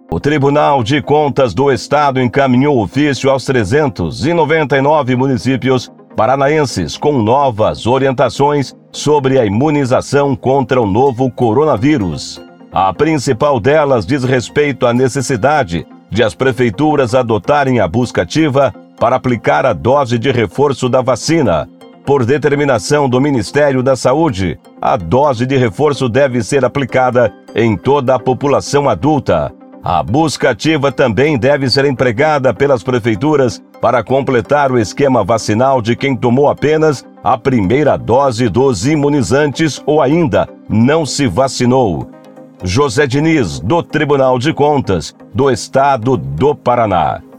O Tribunal de Contas do Estado encaminhou ofício aos 399 municípios paranaenses com novas orientações sobre a imunização contra o novo coronavírus. A principal delas diz respeito à necessidade de as prefeituras adotarem a busca ativa para aplicar a dose de reforço da vacina. Por determinação do Ministério da Saúde, a dose de reforço deve ser aplicada em toda a população adulta. A busca ativa também deve ser empregada pelas prefeituras para completar o esquema vacinal de quem tomou apenas a primeira dose dos imunizantes ou ainda não se vacinou. José Diniz, do Tribunal de Contas do Estado do Paraná.